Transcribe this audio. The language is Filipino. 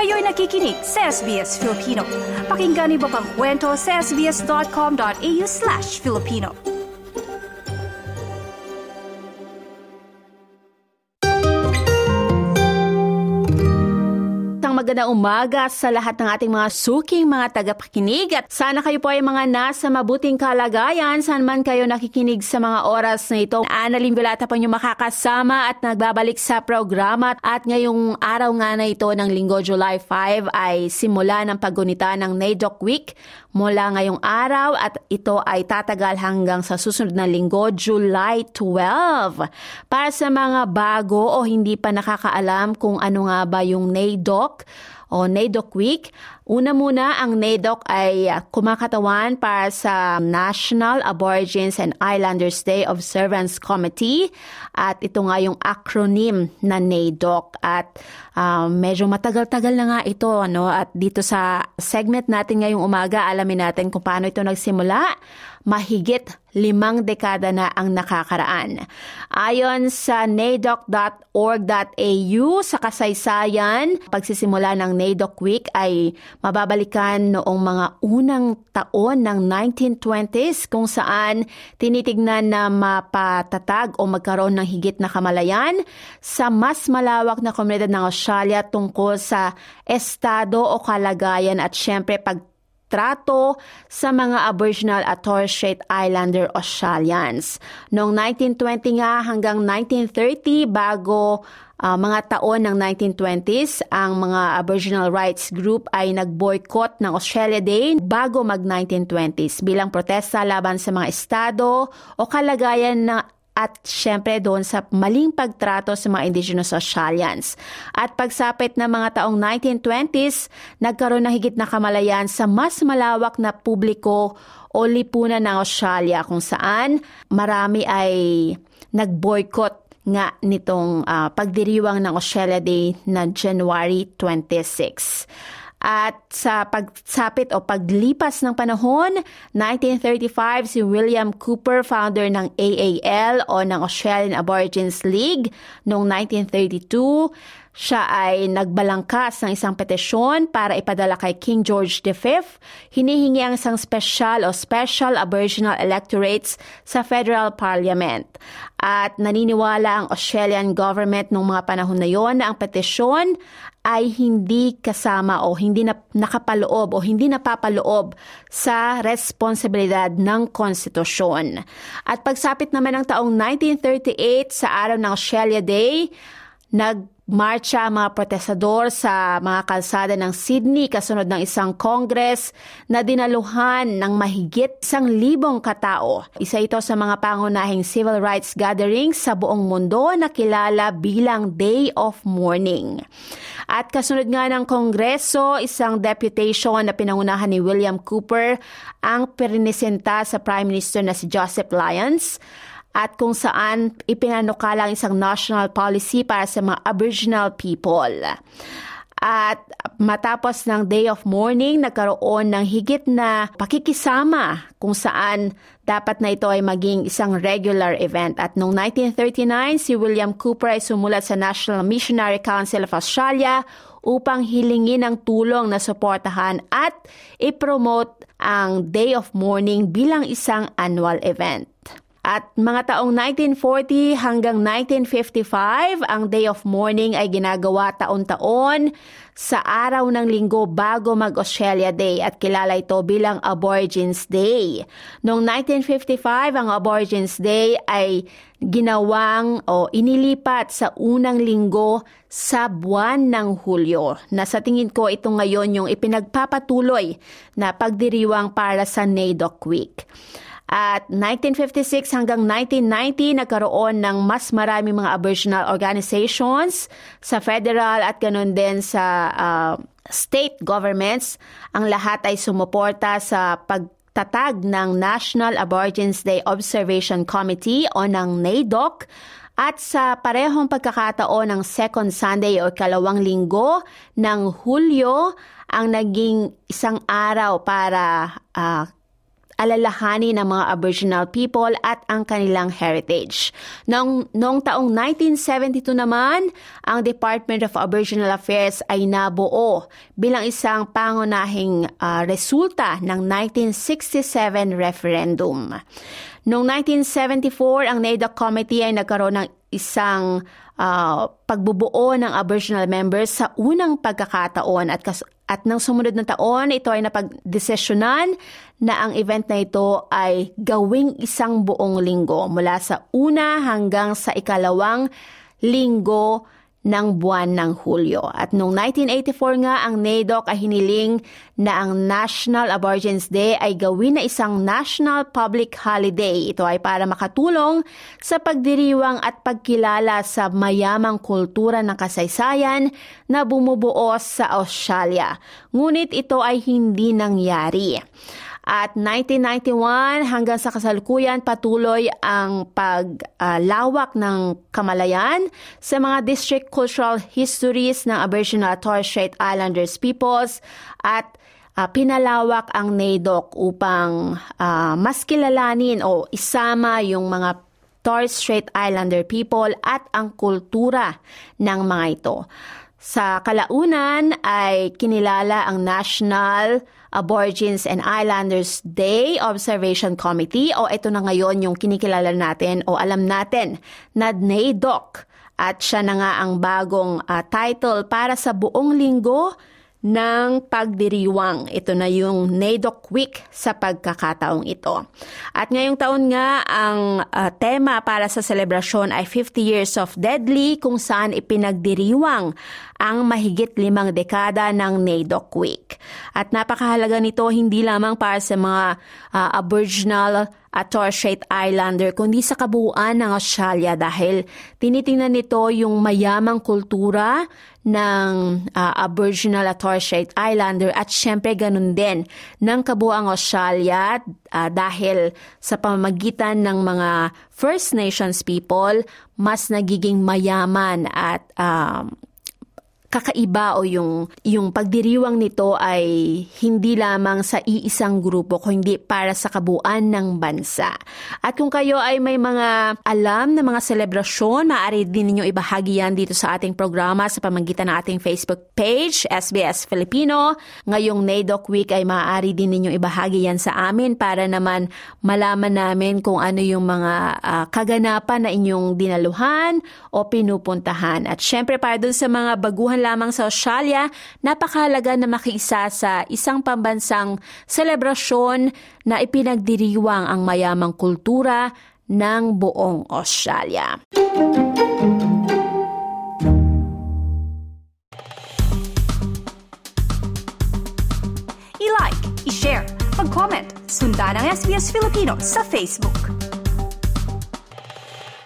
Kayo'y nakikinig sa SBS Filipino. Pakinggan niyo pa ang kwento sa sbs.com.au/Filipino. Magandang umaga sa lahat ng ating mga suking mga tagapakinig at sana kayo po ay mga nasa mabuting kalagayan saan man kayo nakikinig sa mga oras na ito. Annalyn Vilata po nyo makakasama at nagbabalik sa programa at ngayong araw nga na ito ng Linggo, July 5 ay simula ng paggunita ng NAIDOC Week mula ngayong araw at ito ay tatagal hanggang sa susunod na linggo, July 12. Para sa mga bago o hindi pa nakakaalam kung ano nga ba yung NAIDOC o NAIDOC Week, una muna ang NAIDOC ay kumakatawan para sa National Aborigines and Islanders Day Observance Committee at ito nga yung acronym na NAIDOC at medyo matagal-tagal na nga ito at dito sa segment natin ngayong umaga alamin natin kung paano ito nagsimula. Mahigit 5 dekada na ang nakakaraan. Ayon sa naidoc.org.au sa kasaysayan, pagsisimula ng NAIDOC Week ay mababalikan noong mga unang taon ng 1920s kung saan tinitignan na mapatatag o magkaroon ng higit na kamalayan sa mas malawak na komunidad ng Australia tungkol sa estado o kalagayan at syempre pagtrato sa mga Aboriginal at Torres Strait Islander Australians. Noong 1920 nga hanggang 1930 bago mga taon ng 1920s, ang mga Aboriginal rights group ay nag-boycott ng Australia Day bago mag-1920s bilang protesta laban sa mga estado o kalagayan na at syempre doon sa maling pagtrato sa mga Indigenous Australians. At pagsapit ng mga taong 1920s, nagkaroon ng higit na kamalayan sa mas malawak na publiko o lipunan ng Australia kung saan marami ay nag-boycott nga nitong pagdiriwang ng Australia Day na January 26. At sa pagsapit o paglipas ng panahon, 1935 si William Cooper, founder ng AAL o ng Australian Aborigines League. Noong 1932, siya ay nagbalangkas ng isang petisyon para ipadala kay King George V. Hinihingi ang isang special Aboriginal electorates sa Federal Parliament. At naniniwala ang Australian government noong mga panahon na yon na ang petisyon ay hindi kasama o hindi nakapaloob o hindi napapaloob sa responsibilidad ng konstitusyon. At pagsapit naman ng taong 1938 sa araw ng Australia Day, nagmarcha ang mga protestador sa mga kalsada ng Sydney kasunod ng isang Congress na dinaluhan ng mahigit 1,000 katao. Isa ito sa mga pangunahing civil rights gatherings sa buong mundo na kilala bilang Day of Mourning. At kasunod nga ng Kongreso, isang deputation na pinangunahan ni William Cooper ang piniresenta sa Prime Minister na si Joseph Lyons at kung saan ipinanukala ang isang national policy para sa mga Aboriginal people. At matapos ng Day of Mourning, nagkaroon ng higit na pakikisama kung saan dapat na ito ay maging isang regular event. At noong 1939, si William Cooper ay sumulat sa National Missionary Council of Australia upang hilingin ang tulong na suportahan at i-promote ang Day of Mourning bilang isang annual event. At mga taong 1940 hanggang 1955, ang Day of Mourning ay ginagawa taon-taon sa araw ng linggo bago mag-Australia Day at kilala ito bilang Aborigines Day. Noong 1955, ang Aborigines Day ay ginawang o inilipat sa unang linggo sa buwan ng Hulyo. Na sa tingin ko ito ngayon yung ipinagpapatuloy na pagdiriwang para sa NAIDOC Week. At 1956 hanggang 1990, nagkaroon ng mas marami mga Aboriginal organizations sa federal at ganoon din sa state governments. Ang lahat ay sumuporta sa pagtatag ng National Aborigines Day Observation Committee o ng NAIDOC. At sa parehong pagkakataon ng second Sunday o ikalawang linggo ng Hulyo, ang naging isang araw para alalahanin ng mga Aboriginal people at ang kanilang heritage. Noong taong 1972 naman, ang Department of Aboriginal Affairs ay nabuo bilang isang pangunahing resulta ng 1967 referendum. Noong 1974, ang NAIDOC Committee ay nagkaroon ng isang pagbubuo ng Aboriginal members sa unang pagkakataon at nang sumunod na taon, ito ay napagdesisyonan na ang event na ito ay gawing isang buong linggo mula sa una hanggang sa ikalawang linggo ng buwan ng Hulyo. At noong 1984 nga, ang NAIDOC ay hiniling na ang National Aborigines Day ay gawin na isang national public holiday. Ito ay para makatulong sa pagdiriwang at pagkilala sa mayamang kultura ng kasaysayan na bumubuo sa Australia. Ngunit ito ay hindi nangyari. At 1991 hanggang sa kasalukuyan patuloy ang paglawak ng kamalayan sa mga district cultural histories ng Aboriginal at Torres Strait Islanders peoples at pinalawak ang NAIDOC upang mas kilalanin o isama yung mga Torres Strait Islander people at ang kultura ng mga ito. Sa kalaunan ay kinilala ang National Aborigines and Islanders Day Observation Committee o ito na ngayon yung kinikilala natin o alam natin na NAIDOC at siya na nga ang bagong title para sa buong linggo ng pagdiriwang. Ito na yung NAIDOC Week sa pagkakataong ito. At ngayong taon nga, ang tema para sa selebrasyon ay 50 Years of Deadly kung saan ipinagdiriwang ang mahigit 5 dekada ng NAIDOC Week. At napakahalaga nito hindi lamang para sa mga Aboriginal at Torres Strait Islander, kundi sa kabuuan ng Australia dahil tinitingnan nito yung mayamang kultura ng Aboriginal at Torres Strait Islander at syempre ganun din ng kabuuang Australia dahil sa pamamagitan ng mga First Nations people, mas nagiging mayaman at kakaiba o yung pagdiriwang nito ay hindi lamang sa iisang grupo kundi para sa kabuuan ng bansa. At kung kayo ay may mga alam na mga selebrasyon, maaari din ninyong ibahagi yan dito sa ating programa sa pamamagitan ng ating Facebook page, SBS Filipino. Ngayong NAIDOC Week ay maaari din ninyong ibahagi yan sa amin para naman malaman namin kung ano yung mga kaganapan na inyong dinaluhan o pinupuntahan. At syempre para dun sa mga baguhan lamang sa Australia, napakahalaga na makiisa sa isang pambansang selebrasyon na ipinagdiriwang ang mayamang kultura ng buong Australia. I-like, i-share, mag-comment, sundan ang SBS Filipino sa Facebook.